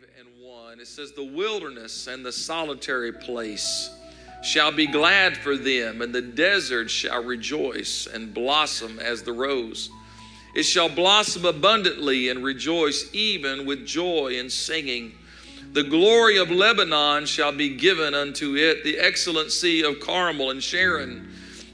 and 1, it says, the wilderness and the solitary place shall be glad for them, and the desert shall rejoice and blossom as the rose. It shall blossom abundantly and rejoice even with joy and singing. The glory of Lebanon shall be given unto it, the excellency of Carmel and Sharon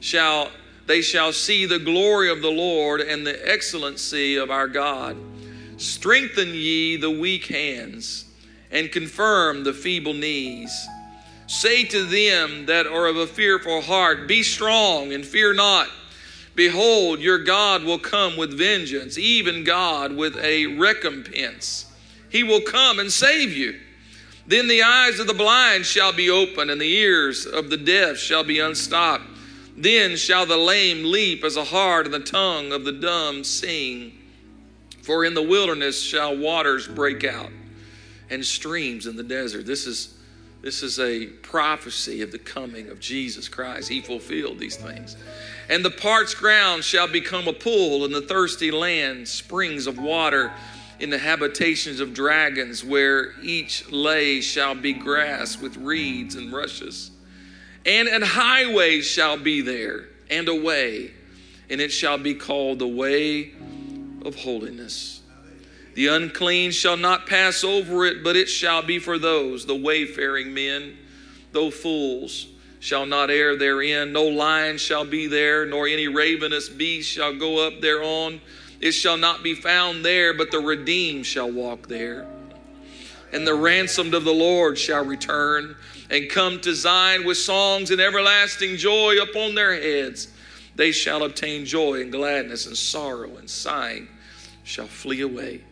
they shall see the glory of the Lord and the excellency of our God. Strengthen ye the weak hands, and confirm the feeble knees. Say to them that are of a fearful heart, be strong and fear not. Behold, your God will come with vengeance, even God with a recompense. He will come and save you. Then the eyes of the blind shall be opened, and the ears of the deaf shall be unstopped. Then shall the lame leap as a hart, and the tongue of the dumb sing. For in the wilderness shall waters break out, and streams in the desert. This is a prophecy of the coming of Jesus Christ. He fulfilled these things. And the parched ground shall become a pool, and the thirsty land springs of water. In the habitations of dragons, where each lay shall be grass with reeds and rushes. And an highway shall be there, and a way, and it shall be called the way of holiness. The unclean shall not pass over it, but it shall be for those, the wayfaring men, though fools shall not err therein. No lion shall be there, nor any ravenous beast shall go up thereon. It shall not be found there, but the redeemed shall walk there. And the ransomed of the Lord shall return and come to Zion with songs and everlasting joy upon their heads. They shall obtain joy and gladness, and sorrow and sighing shall flee away.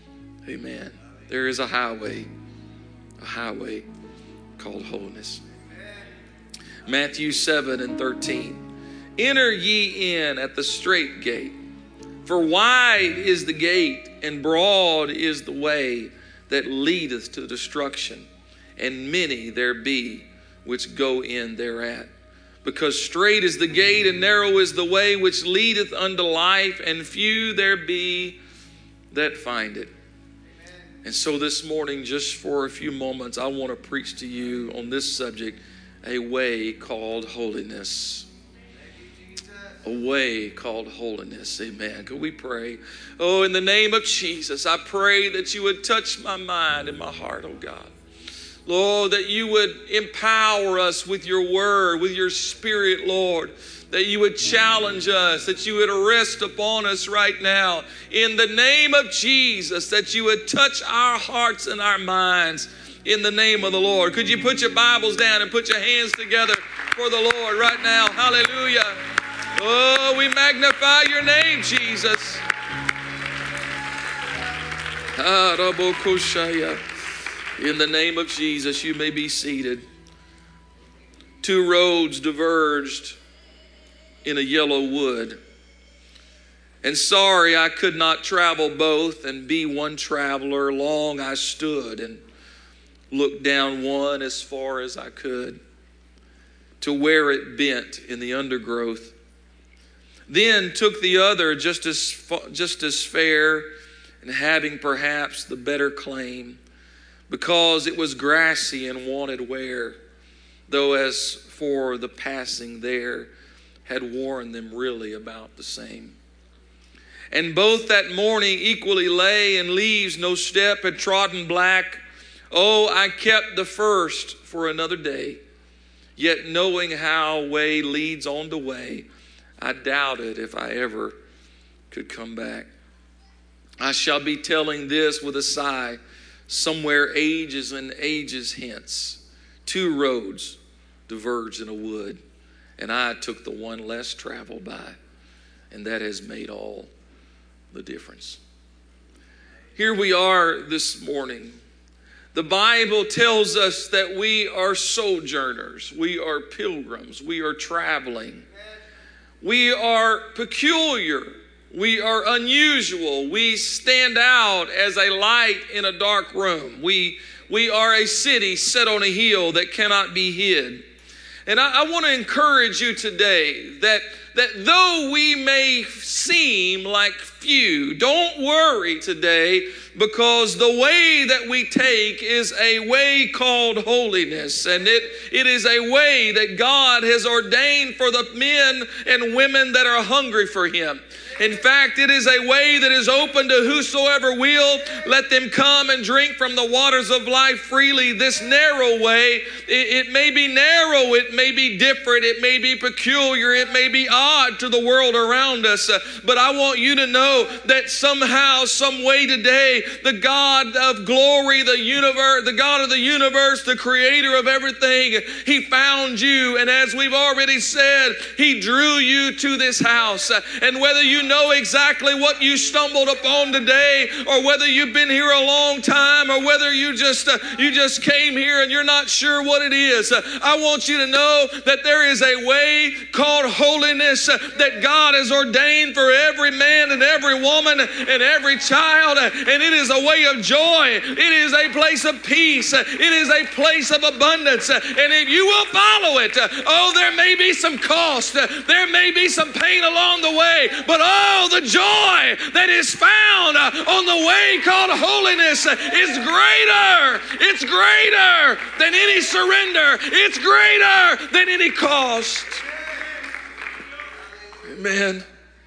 Amen. There is a highway called holiness. Matthew 7:13. Enter ye in at the strait gate. For wide is the gate, and broad is the way that leadeth to destruction, and many there be which go in thereat. Because strait is the gate, and narrow is the way which leadeth unto life, and few there be that find it. And so this morning, just for a few moments, I want to preach to you on this subject, a way called holiness. A way called holiness. Amen. Could we pray? Oh, in the name of Jesus, I pray that you would touch my mind and my heart, oh God. Lord, that you would empower us with your word, with your spirit, Lord. That you would challenge us, that you would rest upon us right now. In the name of Jesus, that you would touch our hearts and our minds. In the name of the Lord. Could you put your Bibles down and put your hands together for the Lord right now? Hallelujah. Oh, we magnify your name, Jesus. In the name of Jesus, you may be seated. Two roads diverged in a yellow wood. And sorry I could not travel both and be one traveler. Long I stood and looked down one as far as I could to where it bent in the undergrowth. Then took the other just as fair, and having perhaps the better claim, because it was grassy and wanted wear, though as for the passing there had worn them really about the same. And both that morning equally lay, and leaves no step had trodden black. Oh, I kept the first for another day, yet knowing how way leads on to way, I doubted if I ever could come back. I shall be telling this with a sigh, somewhere ages and ages hence. Two roads diverged in a wood, and I took the one less traveled by, and that has made all the difference. Here we are this morning. The Bible tells us that we are sojourners, we are pilgrims, we are traveling. We are peculiar. We are unusual. We stand out as a light in a dark room. We are a city set on a hill that cannot be hid. And I want to encourage you today that though we may seem like few, don't worry today, because the way that we take is a way called holiness. And it is a way that God has ordained for the men and women that are hungry for Him. In fact, it is a way that is open to whosoever will. Let them come and drink from the waters of life freely. This narrow way, it may be narrow, it may be different, it may be peculiar, it may be odd to the world around us. But I want you to know that somehow, some way today, the God of glory, the universe, the God of the universe, the creator of everything, He found you. And as we've already said, He drew you to this house. And whether you know exactly what you stumbled upon today, or whether you've been here a long time, or whether you just came here and you're not sure what it is, I want you to know that there is a way called holiness that God has ordained for every man and every woman and every child, and it is a way of joy. It is a place of peace. It is a place of abundance, and if you will follow it, there may be some cost, there may be some pain along the way, but the joy that is found on the way called holiness is greater. It's greater than any surrender. It's greater than any cost. Amen.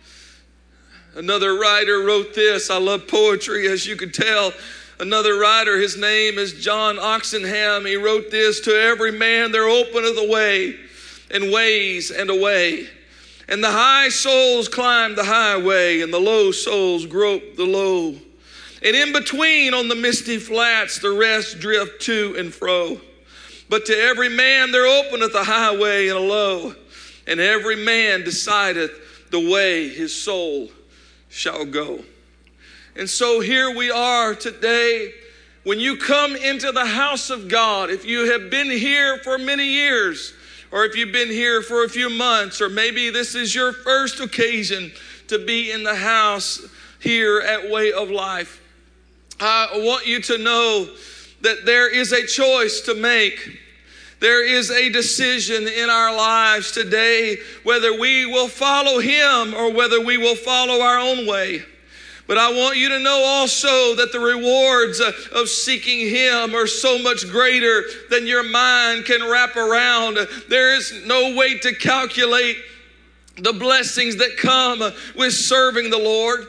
Another writer wrote this. I love poetry, as you can tell. Another writer, his name is John Oxenham. He wrote this: to every man there openeth a way, and ways and a way. And the high souls climb the highway, and the low souls grope the low. And in between on the misty flats, the rest drift to and fro. But to every man there openeth a highway and a low, and every man decideth the way his soul shall go. And so here we are today. When you come into the house of God, if you have been here for many years, or if you've been here for a few months, or maybe this is your first occasion to be in the house here at Way of Life, I want you to know that there is a choice to make. There is a decision in our lives today whether we will follow Him or whether we will follow our own way. But I want you to know also that the rewards of seeking Him are so much greater than your mind can wrap around. There is no way to calculate the blessings that come with serving the Lord.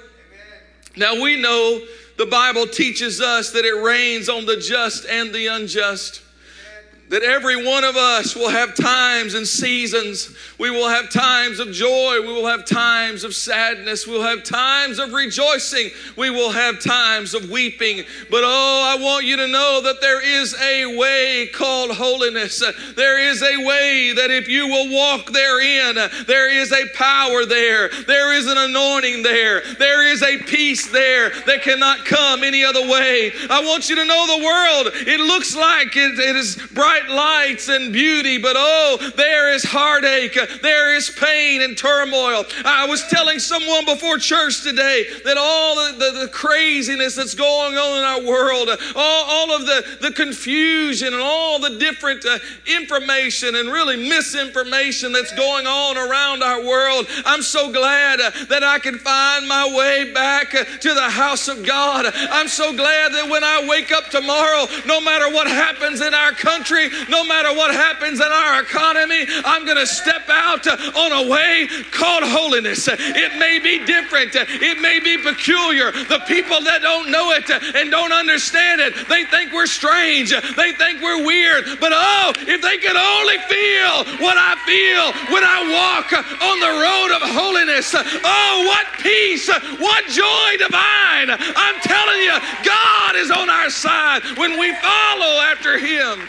Now we know the Bible teaches us that it rains on the just and the unjust. That every one of us will have times and seasons. We will have times of joy. We will have times of sadness. We will have times of rejoicing. We will have times of weeping. But I want you to know that there is a way called holiness. There is a way that if you will walk therein, there is a power there. There is an anointing there. There is a peace there that cannot come any other way. I want you to know the world, it looks like it is bright lights and beauty, but there is heartache, there is pain and turmoil. I was telling someone before church today that all the craziness that's going on in our world, all of the confusion and all the different information and really misinformation that's going on around our world, I'm so glad that I can find my way back to the house of God. I'm so glad that when I wake up tomorrow, no matter what happens in our country, no matter what happens in our economy, I'm going to step out on a way called holiness. It may be different. It may be peculiar. The people that don't know it and don't understand it, they think we're strange. They think we're weird. But if they could only feel what I feel when I walk on the road of holiness. What peace, what joy divine. I'm telling you, God is on our side when we follow after Him.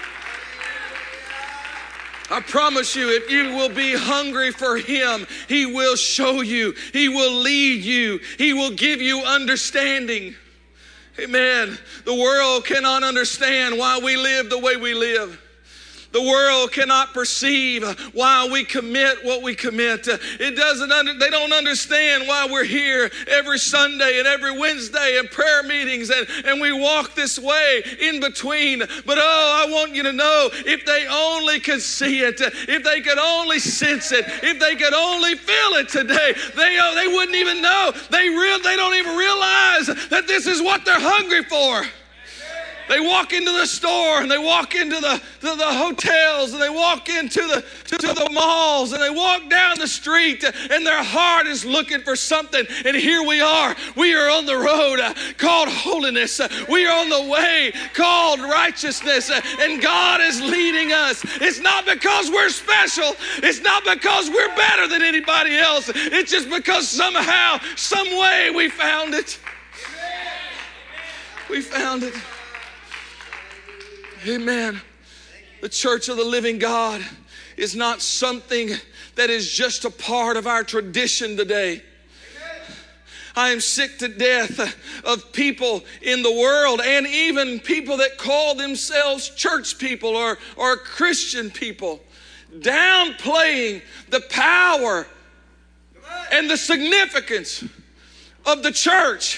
I promise you, if you will be hungry for Him, He will show you. He will lead you. He will give you understanding. Amen. The world cannot understand why we live the way we live. The world cannot perceive why we commit what we commit. They don't understand why we're here every Sunday and every Wednesday in prayer meetings and we walk this way in between. But I want you to know, if they only could see it, if they could only sense it, if they could only feel it today, they wouldn't even know. They don't even realize that this is what they're hungry for. They walk into the store and they walk into the hotels and they walk into the malls and they walk down the street and their heart is looking for something. And here we are. We are on the road called holiness. We are on the way called righteousness. And God is leading us. It's not because we're special. It's not because we're better than anybody else. It's just because somehow, some way we found it. We found it. Amen. The church of the living God is not something that is just a part of our tradition today. I am sick to death of people in the world and even people that call themselves church people or Christian people downplaying the power and the significance of the church.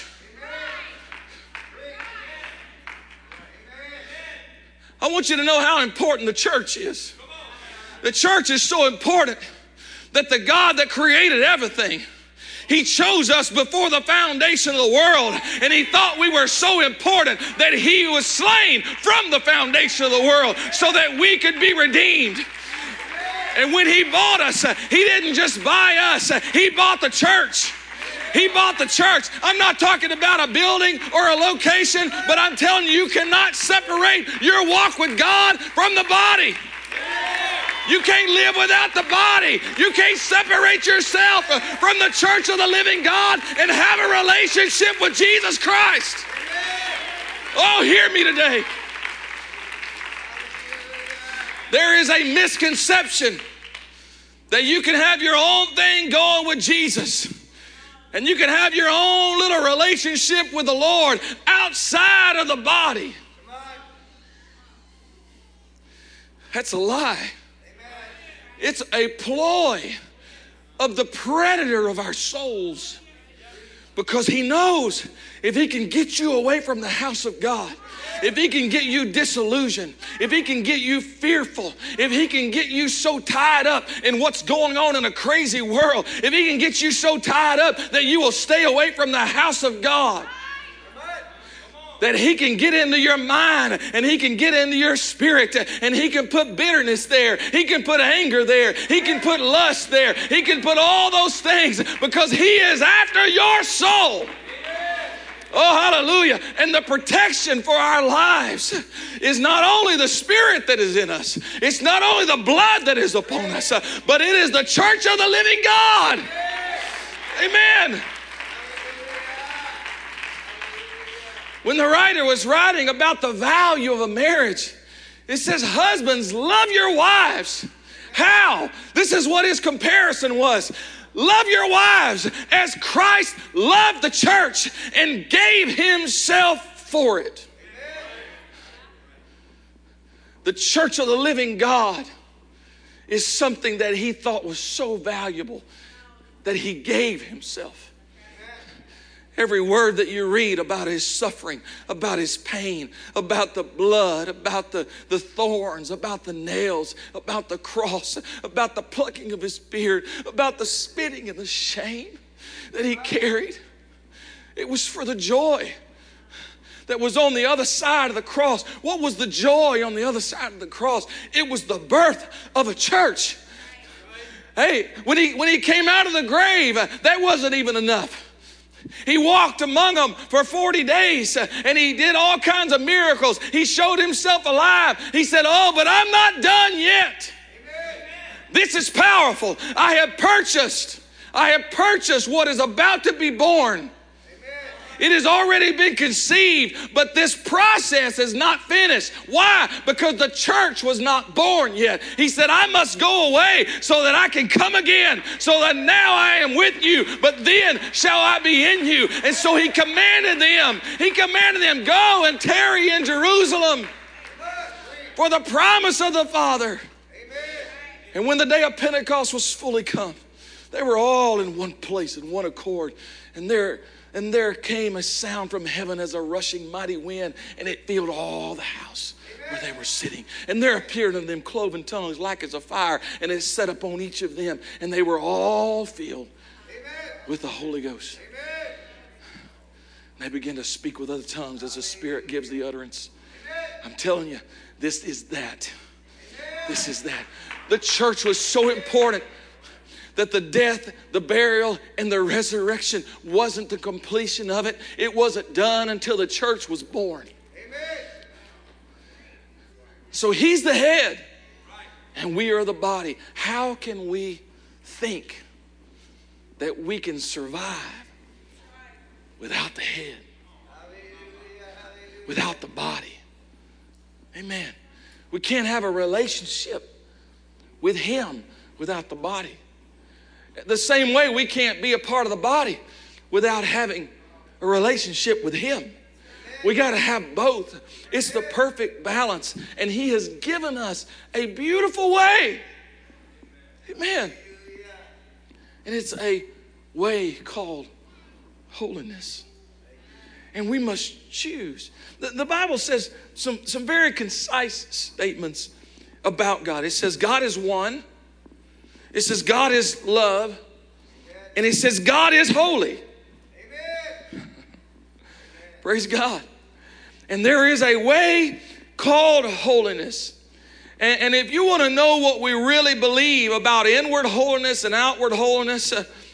I want you to know how important the church is. The church is so important that the God that created everything, He chose us before the foundation of the world, and He thought we were so important that He was slain from the foundation of the world so that we could be redeemed. And when He bought us, He didn't just buy us, He bought the church. He bought the church. I'm not talking about a building or a location, but I'm telling you, you cannot separate your walk with God from the body. You can't live without the body. You can't separate yourself from the church of the living God and have a relationship with Jesus Christ. Oh, hear me today. There is a misconception that you can have your own thing going with Jesus. And you can have your own little relationship with the Lord outside of the body. That's a lie. It's a ploy of the predator of our souls. Because he knows if he can get you away from the house of God, if he can get you disillusioned, if he can get you fearful, if he can get you so tied up in what's going on in a crazy world, if he can get you so tied up that you will stay away from the house of God, that he can get into your mind and he can get into your spirit and he can put bitterness there. He can put anger there. He can put lust there. He can put all those things because he is after your soul. Oh, hallelujah. And the protection for our lives is not only the spirit that is in us. It's not only the blood that is upon us, but it is the church of the living God. Amen. When the writer was writing about the value of a marriage, it says, husbands, love your wives. How? This is what his comparison was. Love your wives as Christ loved the church and gave himself for it. The church of the living God is something that he thought was so valuable that he gave himself. Every word that you read about his suffering, about his pain, about the blood, about the thorns, about the nails, about the cross, about the plucking of his beard, about the spitting and the shame that he carried. It was for the joy that was on the other side of the cross. What was the joy on the other side of the cross? It was the birth of a church. Hey, when he came out of the grave, that wasn't even enough. He walked among them for 40 days and he did all kinds of miracles. He showed himself alive. He said, oh, but I'm not done yet. Amen. This is powerful. I have purchased what is about to be born. It has already been conceived, but this process is not finished. Why? Because the church was not born yet. He said, I must go away so that I can come again, so that now I am with you, but then shall I be in you. And so he commanded them, go and tarry in Jerusalem for the promise of the Father. And when the day of Pentecost was fully come, they were all in one place, in one accord. And there came a sound from heaven as a rushing mighty wind, and it filled all the house where they were sitting. And there appeared unto them cloven tongues like as a fire, and it set upon each of them. And they were all filled with the Holy Ghost. And they began to speak with other tongues as the Spirit gives the utterance. I'm telling you, this is that. This is that. The church was so important that the death, the burial, and the resurrection wasn't the completion of it. It wasn't done until the church was born. Amen. So he's the head, and we are the body. How can we think that we can survive without the head, without the body? Amen. We can't have a relationship with him without the body. The same way we can't be a part of the body without having a relationship with him. We got to have both. It's the perfect balance. And he has given us a beautiful way. Amen. And it's a way called holiness. And we must choose. The Bible says some very concise statements about God. It says God is one. It says God is love. And it says God is holy. Amen. Praise God. And there is a way called holiness. And if you want to know what we really believe about inward holiness and outward holiness,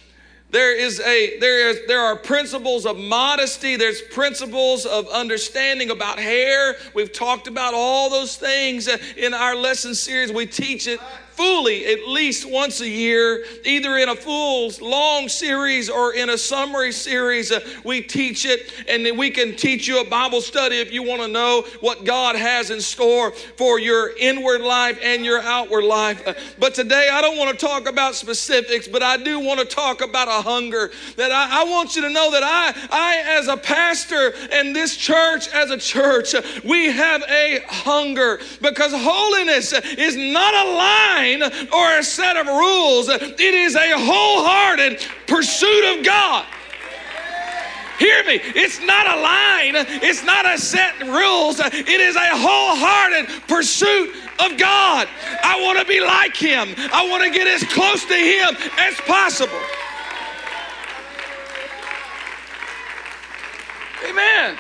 there are principles of modesty. There's principles of understanding about hair. We've talked about all those things in our lesson series. We teach it fully at least once a year, either in a full long series or in a summary series. We teach it, and we can teach you a Bible study if you want to know what God has in store for your inward life and your outward life. But today I don't want to talk about specifics, but I do want to talk about a hunger that I want you to know that I as a pastor and this church as a church, we have a hunger, because holiness is not a line or a set of rules. It is a wholehearted pursuit of God. Hear me. It's not a line. It's not a set rules. It is a wholehearted pursuit of God. I want to be like him. I want to get as close to him as possible. Amen.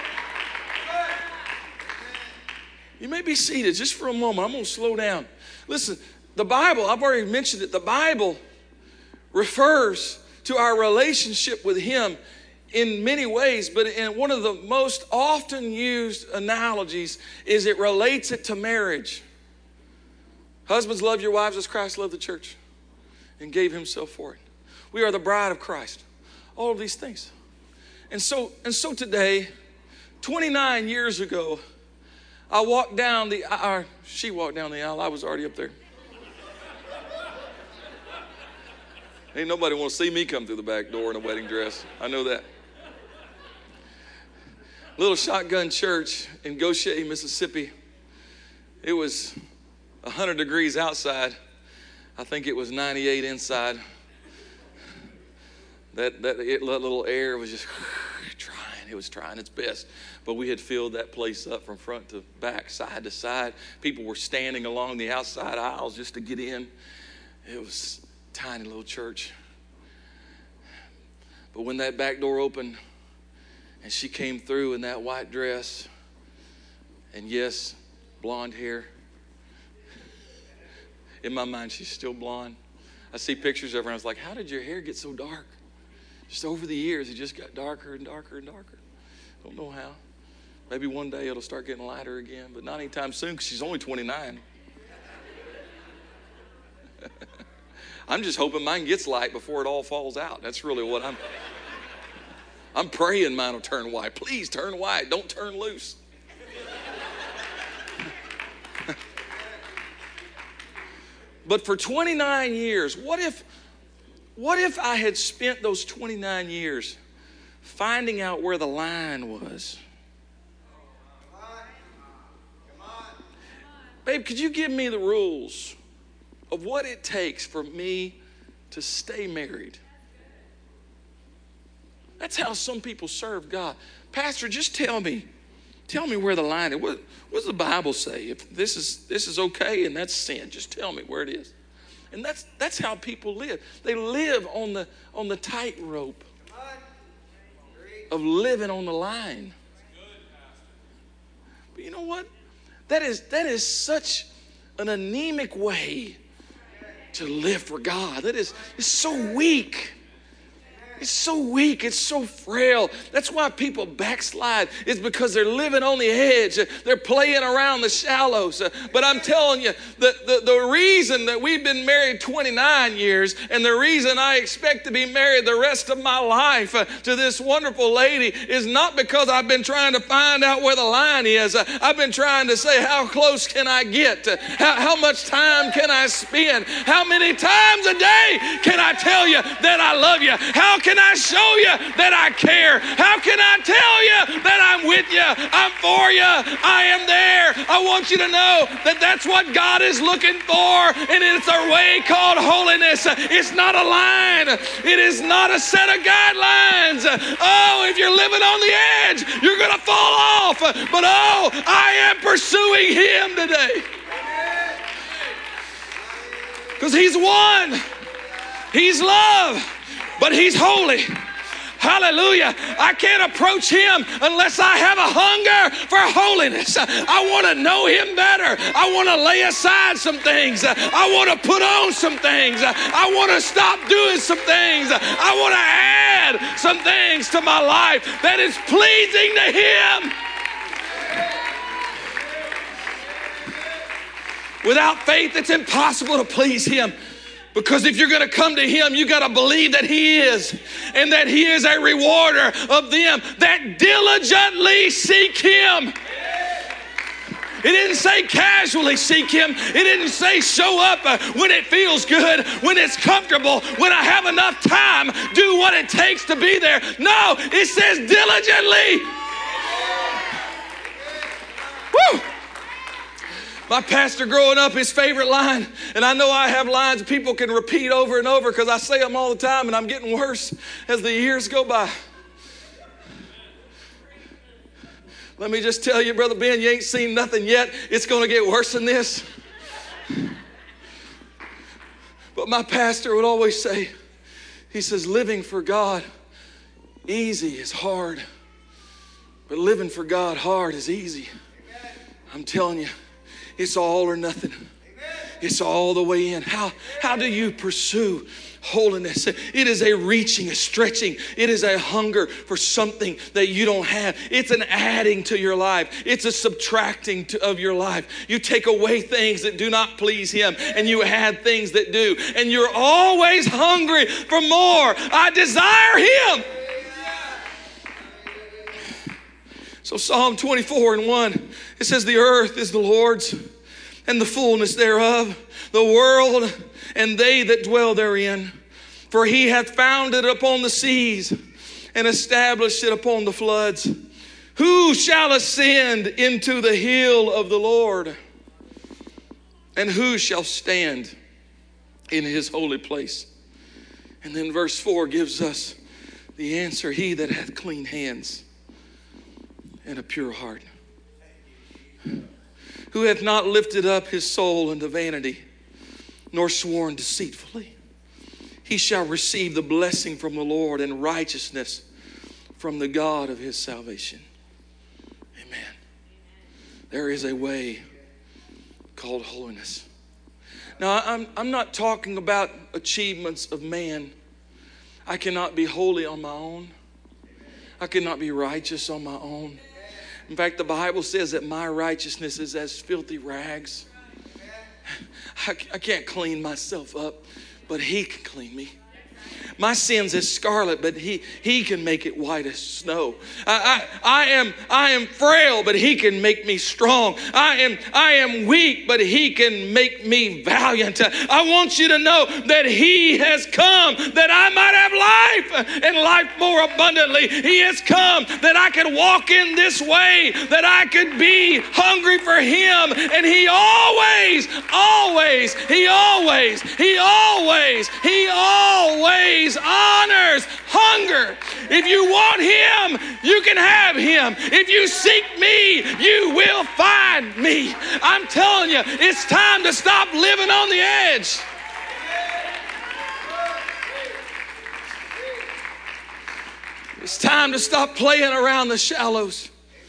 You may be seated just for a moment. I'm going to slow down. Listen, the Bible, I've already mentioned it, the Bible refers to our relationship with him in many ways, but in one of the most often used analogies is it relates it to marriage. Husbands, love your wives as Christ loved the church and gave himself for it. We are the bride of Christ. All of these things. And so today, 29 years ago, I walked down the aisle. She walked down the aisle. I was already up there. Ain't nobody want to see me come through the back door in a wedding dress. I know that. Little shotgun church in Goshen, Mississippi. It was 100 degrees outside. I think it was 98 inside. That little air was just trying. It was trying its best. But we had filled that place up from front to back, side to side. People were standing along the outside aisles just to get in. It was a tiny little church. But when that back door opened and she came through in that white dress, and yes, blonde hair. In my mind, she's still blonde. I see pictures of her and I was like, how did your hair get so dark? Just over the years, it just got darker and darker and darker. Don't know how. Maybe one day it'll start getting lighter again, but not anytime soon because she's only 29. I'm just hoping mine gets light before it all falls out. That's really what I'm praying mine will turn white. Please turn white. Don't turn loose. But for 29 years, what if I had spent those 29 years finding out where the line was? babe, could you give me the rules of what it takes for me to stay married? That's how some people serve God. Pastor, just tell me where the line is. What does the Bible say? If this is okay and that's sin, just tell me where it is. And that's how people live. They live on the tightrope of living on the line. But you know what? That is such an anemic way to live for God. It's so weak. It's so weak. It's so frail. That's why people backslide. It's because they're living on the edge. They're playing around the shallows. But I'm telling you, the reason that we've been married 29 years and the reason I expect to be married the rest of my life to this wonderful lady is not because I've been trying to find out where the line is. I've been trying to say, how close can I get? How much time can I spend? How many times a day can I tell you that I love you? How can I show you that I care? How can I tell you that I'm with you? I'm for you. I am there. I want you to know that that's what God is looking for, and it's a way called holiness. It's not a line. It is not a set of guidelines. Oh, if you're living on the edge, you're going to fall off. But oh, I am pursuing Him today. Because He's one. He's love. But He's holy. Hallelujah. I can't approach Him unless I have a hunger for holiness. I want to know Him better. I want to lay aside some things. I want to put on some things. I want to stop doing some things. I want to add some things to my life that is pleasing to Him. Without faith, it's impossible to please Him. Because if you're going to come to Him, you got to believe that He is, and that He is a rewarder of them that diligently seek Him. It didn't say casually seek Him. It didn't say show up when it feels good, when it's comfortable, when I have enough time, do what it takes to be there. No, it says diligently. Woo! My pastor growing up, his favorite line, and I know I have lines people can repeat over and over because I say them all the time and I'm getting worse as the years go by. Let me just tell you, Brother Ben, you ain't seen nothing yet. It's going to get worse than this. But my pastor would always say, he says, living for God easy is hard, but living for God hard is easy. I'm telling you. It's all or nothing. It's all the way in. How do you pursue holiness? It is a reaching, a stretching. It is a hunger for something that you don't have. It's an adding to your life. It's a subtracting of your life. You take away things that do not please Him and you add things that do. And you're always hungry for more. I desire Him. So Psalm 24:1, it says, the earth is the Lord's and the fullness thereof, the world and they that dwell therein. For He hath founded it upon the seas and established it upon the floods. Who shall ascend into the hill of the Lord? And who shall stand in His holy place? And then verse 4 gives us the answer. He that hath clean hands and a pure heart, who hath not lifted up his soul unto vanity, nor sworn deceitfully, he shall receive the blessing from the Lord and righteousness from the God of his salvation. Amen. There is a way called holiness. Now, I'm not talking about achievements of man. I cannot be holy on my own. I cannot be righteous on my own. In fact, the Bible says that my righteousness is as filthy rags. I can't clean myself up, but He can clean me. my sins as scarlet, but he can make it white as snow. I am frail, but he can make me strong. I am weak, but he can make me valiant. I want you to know that he has come that I might have life and life more abundantly. He has come that I could walk in this way, that I could be hungry for him. And he always honors hunger. If you want him, you can have him. If you seek me, you will find me. I'm telling you, it's time to stop living on the edge. It's time to stop playing around the shallows.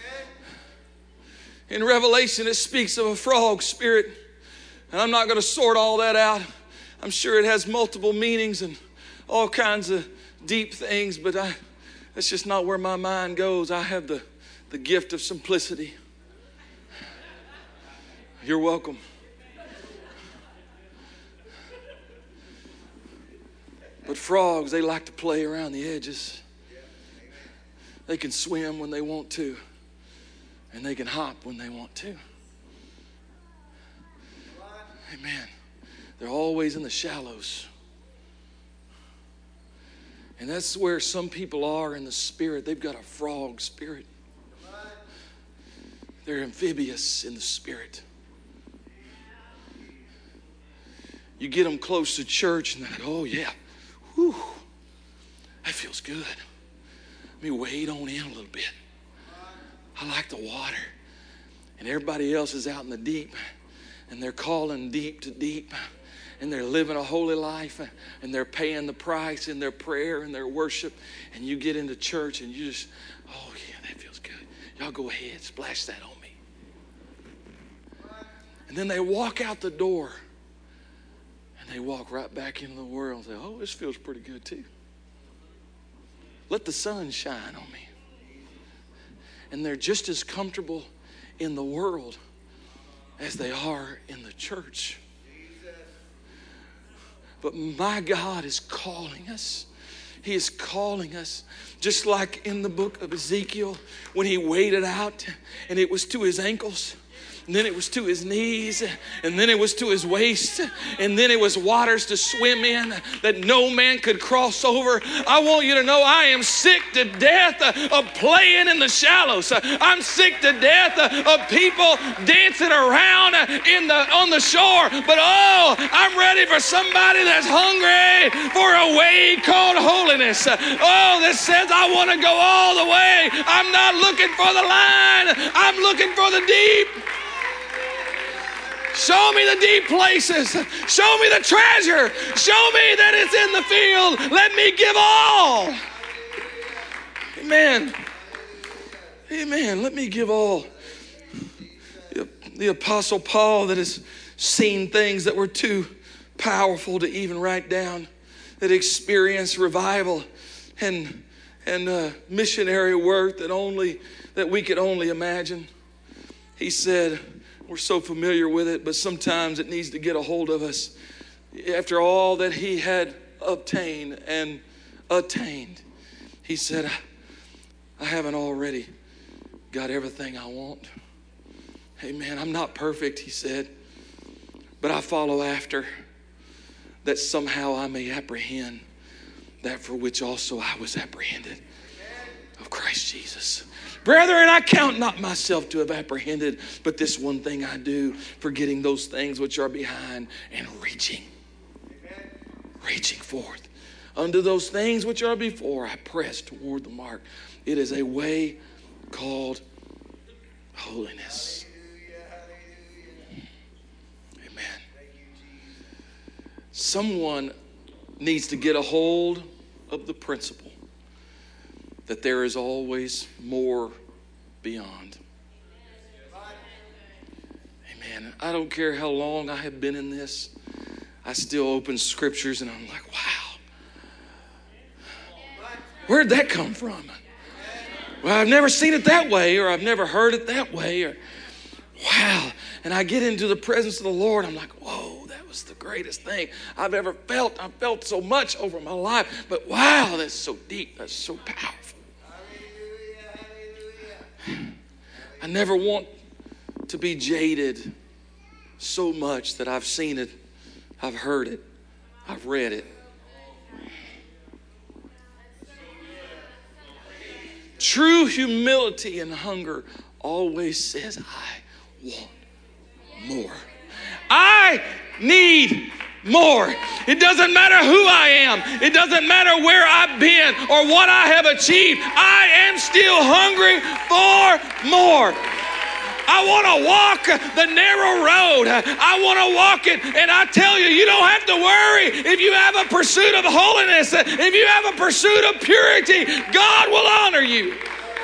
In Revelation, it speaks of a frog spirit. And I'm not going to sort all that out. I'm sure it has multiple meanings and all kinds of deep things, but that's just not where my mind goes. I have the gift of simplicity. You're welcome. But frogs, they like to play around the edges. They can swim when they want to, and they can hop when they want to. Amen. They're always in the shallows. And that's where some people are in the spirit. They've got a frog spirit. They're amphibious in the spirit. You get them close to church and they're like, oh yeah, whew, that feels good. Let me wade on in a little bit. I like the water. And everybody else is out in the deep. And they're calling deep to deep, and they're living a holy life, and they're paying the price in their prayer and their worship. And you get into church and you just, oh yeah, that feels good. Y'all go ahead, splash that on me. And then they walk out the door and they walk right back into the world and say, oh, this feels pretty good too. Let the sun shine on me. And they're just as comfortable in the world as they are in the church. But my God is calling us. He is calling us, just like in the book of Ezekiel when he waded out and it was to his ankles. And then it was to his knees, and then it was to his waist, and then it was waters to swim in that no man could cross over. I want you to know I am sick to death of playing in the shallows. I'm sick to death of people dancing around on the shore. But oh, I'm ready for somebody that's hungry for a way called holiness. Oh, that says I want to go all the way. I'm not looking for the line. I'm looking for the deep. Show me the deep places. Show me the treasure. Show me that it's in the field. Let me give all. Amen. Amen. Let me give all. The Apostle Paul that has seen things that were too powerful to even write down, that experienced revival and missionary work that we could only imagine. He said, we're so familiar with it, but sometimes it needs to get a hold of us. After all that he had obtained and attained, he said, I haven't already got everything I want. Amen. I'm not perfect, he said, but I follow after, that somehow I may apprehend that for which also I was apprehended of Christ Jesus. Brethren, I count not myself to have apprehended, but this one thing I do, forgetting those things which are behind and reaching forth unto those things which are before, I press toward the mark. It is a way called holiness. Amen. Someone needs to get a hold of the principle that there is always more beyond. Amen. I don't care how long I have been in this. I still open scriptures and I'm like, wow. Where'd that come from? Well, I've never seen it that way, or I've never heard it that way, or wow. And I get into the presence of the Lord. I'm like, whoa, that was the greatest thing I've ever felt. I've felt so much over my life. But wow, that's so deep. That's so powerful. I never want to be jaded so much that I've seen it, I've heard it, I've read it. True humility and hunger always says, I want more. I need more. It doesn't matter who I am. It doesn't matter where I've been or what I have achieved. I am still hungry for more. I want to walk the narrow road. I want to walk it. And I tell you, you don't have to worry if you have a pursuit of holiness. If you have a pursuit of purity, God will honor you.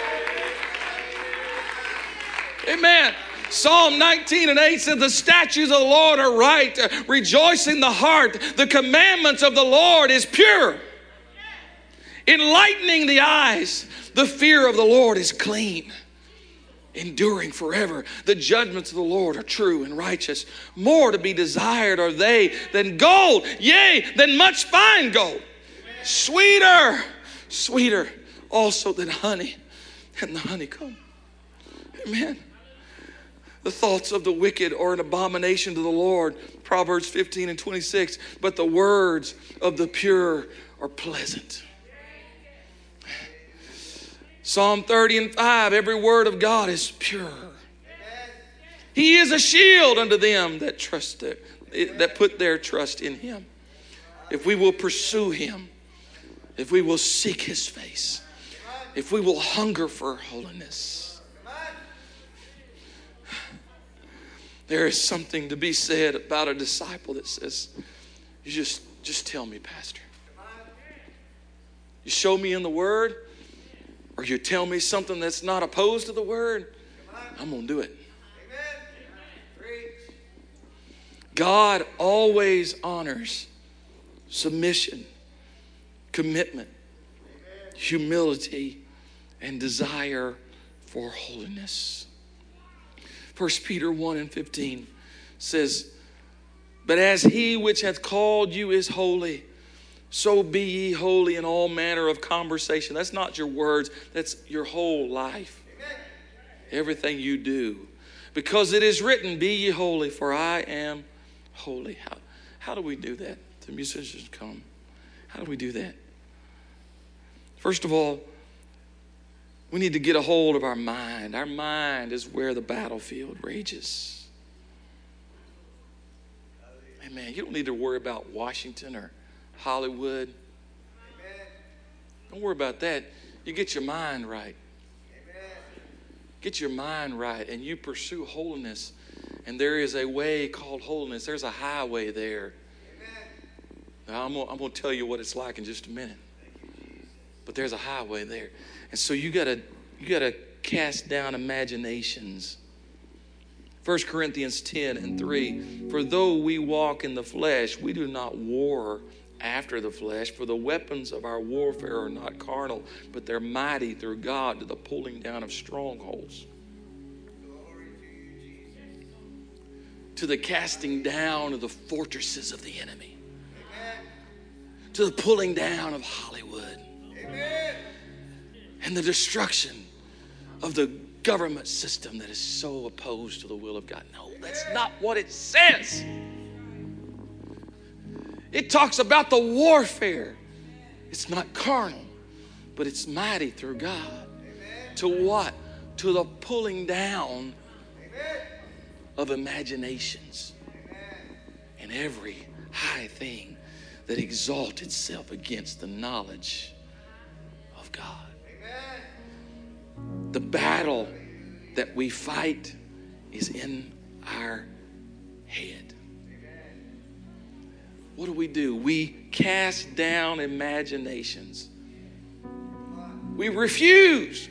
Amen. Psalm 19:8 says, the statutes of the Lord are right, rejoicing the heart. The commandments of the Lord is pure, enlightening the eyes. The fear of the Lord is clean, enduring forever. The judgments of the Lord are true and righteous. More to be desired are they than gold, yea, than much fine gold. Sweeter also than honey and the honeycomb. Amen. The thoughts of the wicked are an abomination to the Lord. Proverbs 15:26. But the words of the pure are pleasant. Psalm 30:5. Every word of God is pure. He is a shield unto them that trust that put their trust in Him. If we will pursue Him, if we will seek His face, if we will hunger for holiness, there is something to be said about a disciple that says, you just tell me, Pastor. You show me in the Word, or you tell me something that's not opposed to the Word, I'm going to do it. God always honors submission, commitment, humility, and desire for holiness. 1 Peter 1:15 says, but as He which hath called you is holy, so be ye holy in all manner of conversation. That's not your words, that's your whole life. Everything you do. Because it is written, be ye holy, for I am holy. How do we do that? The musicians come. How do we do that? First of all, we need to get a hold of our mind. Our mind is where the battlefield rages. Amen. You don't need to worry about Washington or Hollywood. Don't worry about that. You get your mind right. Get your mind right and you pursue holiness. And there is a way called holiness. There's a highway there. Now, I'm going to tell you what it's like in just a minute. But there's a highway there. And so you gotta cast down imaginations. 1 Corinthians 10:3. For though we walk in the flesh, we do not war after the flesh. For the weapons of our warfare are not carnal, but they're mighty through God to the pulling down of strongholds. To the casting down of the fortresses of the enemy. To the pulling down of Hollywood. And the destruction of the government system that is so opposed to the will of God. No, that's not what it says. It talks about the warfare. It's not carnal, but it's mighty through God. To what? To the pulling down of imaginations and every high thing that exalts itself against the knowledge of God. The battle that we fight is in our head. What do? We cast down imaginations. We refuse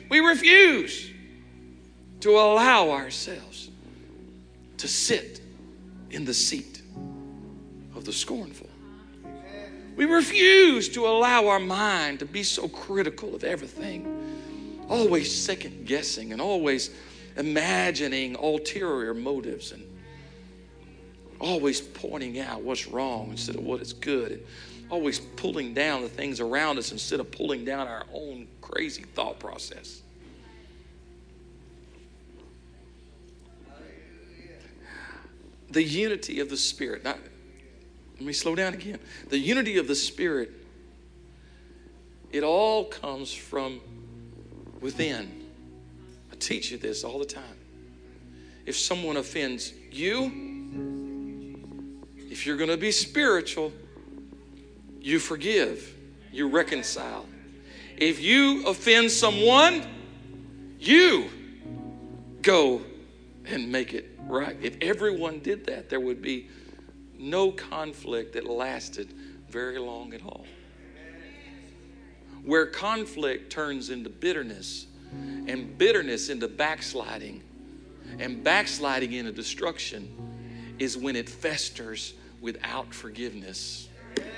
to allow ourselves to sit in the seat of the scornful. We refuse to allow our mind to be so critical of everything. Always second guessing and always imagining ulterior motives. And Always pointing out what's wrong instead of what is good. And always pulling down the things around us instead of pulling down our own crazy thought process. The unity of the Spirit. Now, let me slow down again. The unity of the Spirit, it all comes from within. I teach you this all the time. If someone offends you, if you're going to be spiritual, you forgive, you reconcile. If you offend someone, you go and make it right. If everyone did that, there would be no conflict that lasted very long at all. Where conflict turns into bitterness, and bitterness into backsliding, and backsliding into destruction, is when it festers without forgiveness.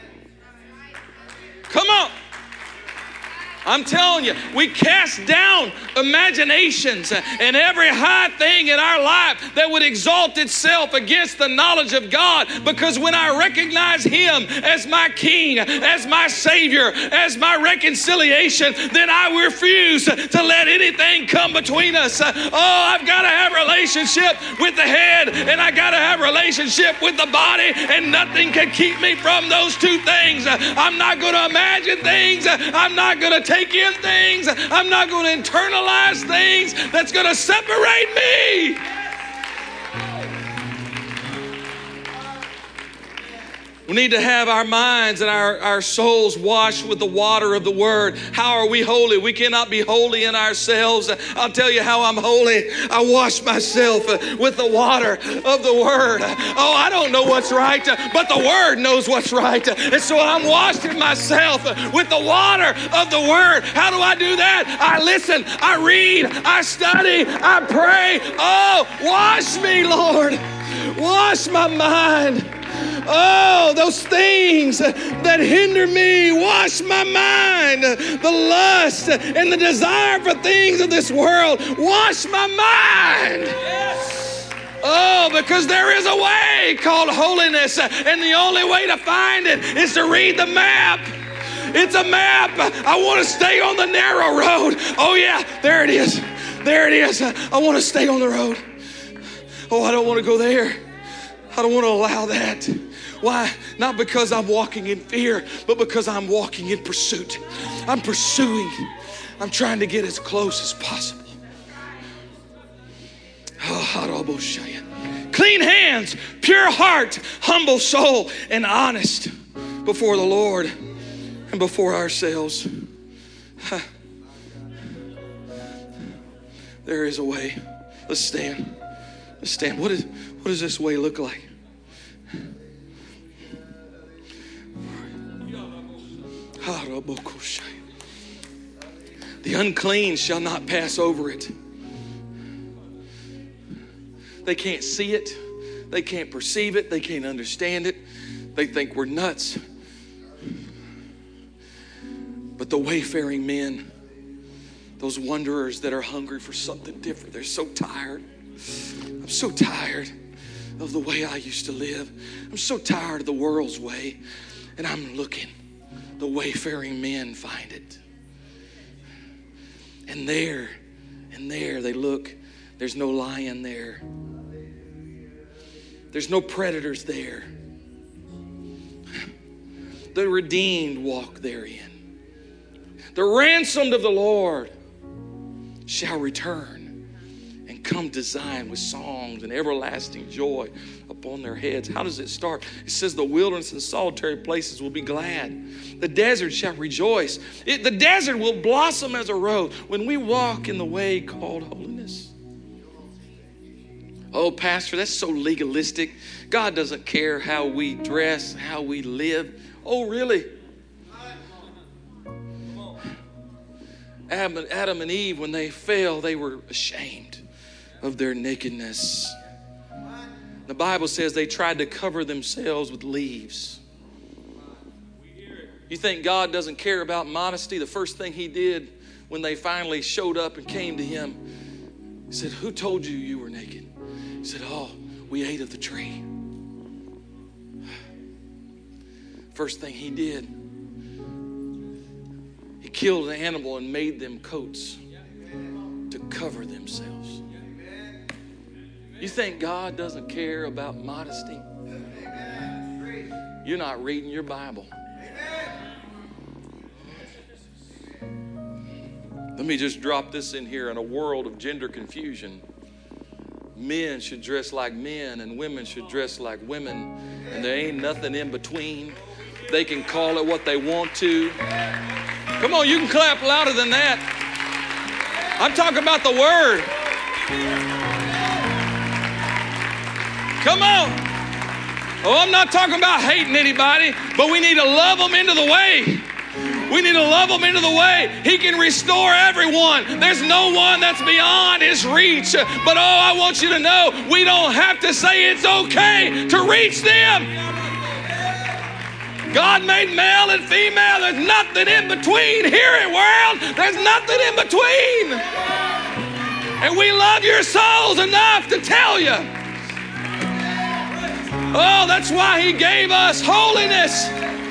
Come on. I'm telling you, we cast down imaginations and every high thing in our life that would exalt itself against the knowledge of God, because when I recognize Him as my King, as my Savior, as my reconciliation, then I refuse to let anything come between us. I've got to have a relationship with the head, and I got to have a relationship with the body, and nothing can keep me from those two things. I'm not going to imagine things. I'm not going to take in things. I'm not going to internalize things that's going to separate me. We need to have our minds and our souls washed with the water of the Word. How are we holy? We cannot be holy in ourselves. I'll tell you how I'm holy. I wash myself with the water of the Word. Oh, I don't know what's right, but the Word knows what's right. And so I'm washing myself with the water of the Word. How do I do that? I listen, I read, I study, I pray. Oh, wash me, Lord. Wash my mind. Oh, those things that hinder me, wash my mind. The lust and the desire for things of this world, wash my mind. Oh, because there is a way called holiness, and the only way to find it is to read the map. It's a map. I want to stay on the narrow road. Oh yeah, there it is. There it is. I want to stay on the road. Oh, I don't want to go there. I don't want to allow that. Why? Not because I'm walking in fear, but because I'm walking in pursuit. I'm pursuing. I'm trying to get as close as possible. Clean hands, pure heart, humble soul, and honest before the Lord and before ourselves. There is a way. Let's stand. Let's stand. What does this way look like? The unclean shall not pass over it. They can't see it. They can't perceive it. They can't understand it. They think we're nuts. But the wayfaring men, those wanderers that are hungry for something different, they're so tired. I'm so tired of the way I used to live. I'm so tired of the world's way. And I'm looking. The wayfaring men find it. And there they look. There's no lion there. There's no predators there. The redeemed walk therein. The ransomed of the Lord shall return and come to Zion with songs and everlasting joy upon their heads. How does it start? It says the wilderness and solitary places will be glad. The desert shall rejoice. The desert will blossom as a rose when we walk in the way called holiness. Oh, Pastor, that's so legalistic. God doesn't care how we dress, how we live. Oh, really? Adam and Eve, when they fell, they were ashamed of their nakedness. The Bible says they tried to cover themselves with leaves. You think God doesn't care about modesty? The first thing He did when they finally showed up and came to Him, He said, "Who told you you were naked?" He said, "Oh, we ate of the tree." First thing he did, he killed an animal and made them coats to cover themselves. You think God doesn't care about modesty? You're not reading your Bible. Let me just drop this in here. In a world of gender confusion, men should dress like men and women should dress like women, and there ain't nothing in between. They can call it what they want to. Come on, you can clap louder than that. I'm talking about the Word. Come on. Oh, I'm not talking about hating anybody, but we need to love them into the way. We need to love them into the way. He can restore everyone. There's no one that's beyond his reach. But I want you to know, we don't have to say it's okay to reach them. God made male and female. There's nothing in between. Hear it, world. There's nothing in between. And we love your souls enough to tell you. Oh, that's why he gave us holiness.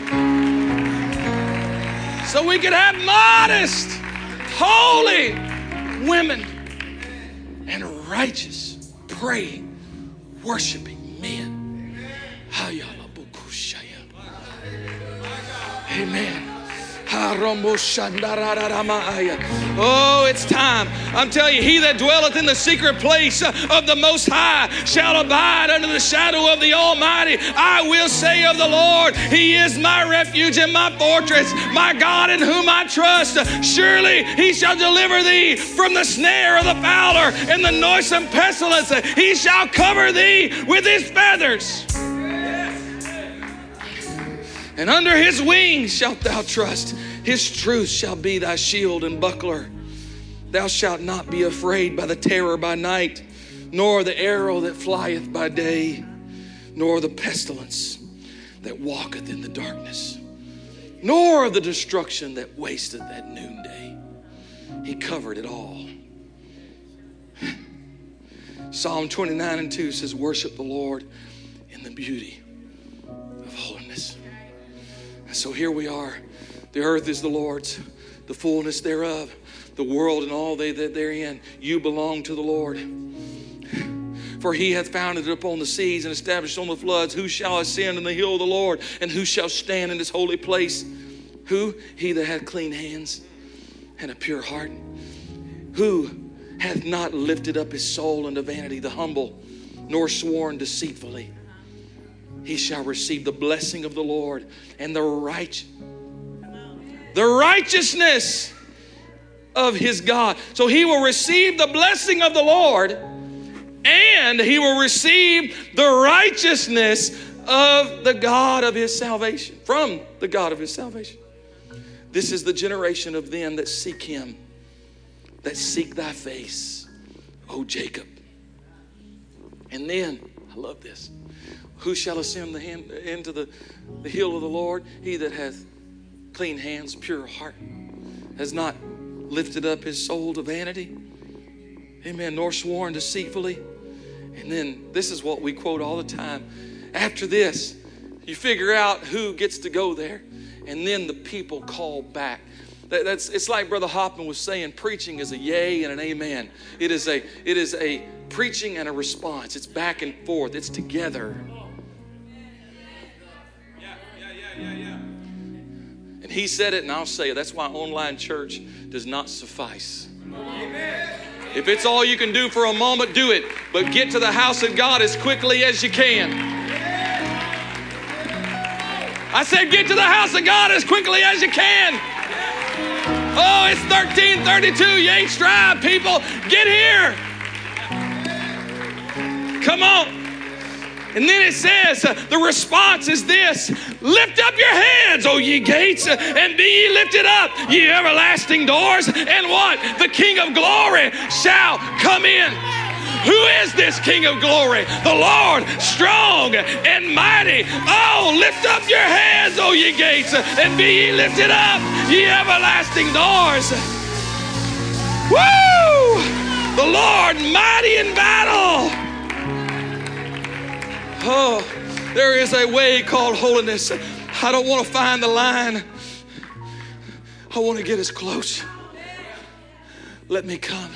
So we could have modest, holy women and righteous, praying, worshiping men. Amen. Oh, it's time. I'm telling you, he that dwelleth in the secret place of the Most High shall abide under the shadow of the Almighty. I will say of the Lord, he is my refuge and my fortress, my God in whom I trust. Surely he shall deliver thee from the snare of the fowler and the noisome pestilence. He shall cover thee with his feathers. And under his wings shalt thou trust. His truth shall be thy shield and buckler. Thou shalt not be afraid by the terror by night, nor the arrow that flieth by day, nor the pestilence that walketh in the darkness, nor the destruction that wasteth at noonday. He covered it all. Psalm 29:2 says, worship the Lord in the beauty of holiness. And so here we are. The earth is the Lord's, the fullness thereof, the world and all they that therein. You belong to the Lord. For he hath founded it upon the seas and established on the floods. Who shall ascend in the hill of the Lord? And who shall stand in his holy place? Who? He that hath clean hands and a pure heart. Who hath not lifted up his soul unto vanity, the humble, nor sworn deceitfully. He shall receive the blessing of the Lord and the righteousness of his God. So he will receive the blessing of the Lord, and he will receive the righteousness of the God of his salvation, from the God of his salvation. This is the generation of them that seek him, that seek thy face, O Jacob. And then, I love this. Who shall ascend into the hill of the Lord? He that hath clean hands, pure heart, has not lifted up his soul to vanity. Amen. Nor sworn deceitfully. And then this is what we quote all the time. After this, you figure out who gets to go there. And then the people call back. It's like Brother Hoffman was saying, preaching is a yay and an amen. It is a preaching and a response. It's back and forth. It's together. And he said it, and I'll say it. That's why online church does not suffice. If it's all you can do for a moment, do it. But get to the house of God as quickly as you can. I said get to the house of God as quickly as you can. Oh, it's 1332 Yates Drive, people. Get here. Come on. And then it says, the response is this: lift up your heads, O ye gates, and be ye lifted up, ye everlasting doors. And what? The King of glory shall come in. Who is this King of glory? The Lord, strong and mighty. Oh, lift up your heads, O ye gates, and be ye lifted up, ye everlasting doors. Woo! The Lord mighty in battle. Oh, there is a way called holiness. I don't want to find the line. I want to get as close. Let me come.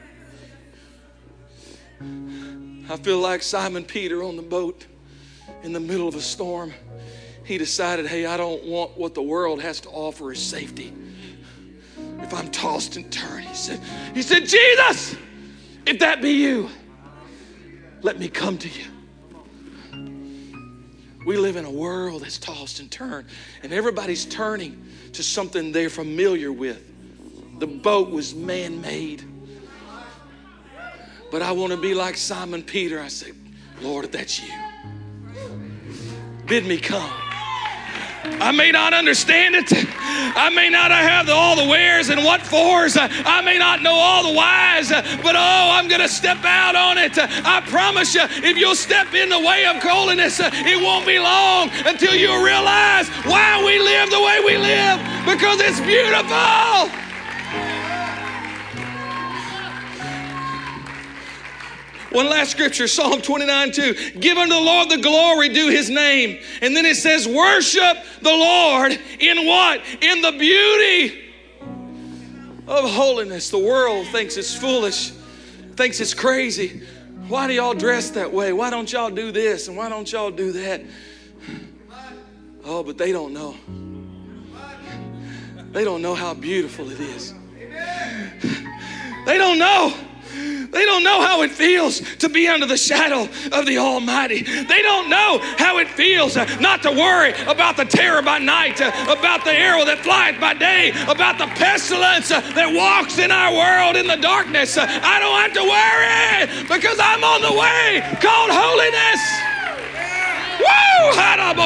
I feel like Simon Peter on the boat in the middle of a storm. He decided, hey, I don't want what the world has to offer as safety. If I'm tossed and turned, he said, Jesus, if that be you, let me come to you. We live in a world that's tossed and turned, and everybody's turning to something they're familiar with. The boat was man-made. But I want to be like Simon Peter. I say, Lord, if that's you, bid me come. I may not understand it. I may not have all the wheres and what fors. I may not know all the whys, but I'm going to step out on it. I promise you, if you'll step in the way of holiness, it won't be long until you realize why we live the way we live, because it's beautiful. One last scripture, Psalm 29:2. Give unto the Lord the glory due his name. And then it says, worship the Lord in what? In the beauty of holiness. The world thinks it's foolish, thinks it's crazy. Why do y'all dress that way? Why don't y'all do this? And why don't y'all do that? Oh, but they don't know. They don't know how beautiful it is. They don't know. They don't know how it feels to be under the shadow of the Almighty. They don't know how it feels not to worry about the terror by night, about the arrow that flies by day, about the pestilence that walks in our world in the darkness. I don't have to worry because I'm on the way called holiness. Woo!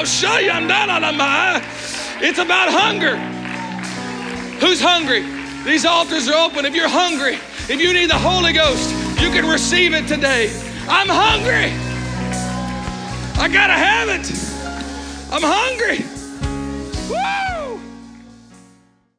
It's about hunger. Who's hungry? These altars are open. If you're hungry, if you need the Holy Ghost, you can receive it today. I'm hungry. I gotta have it. I'm hungry.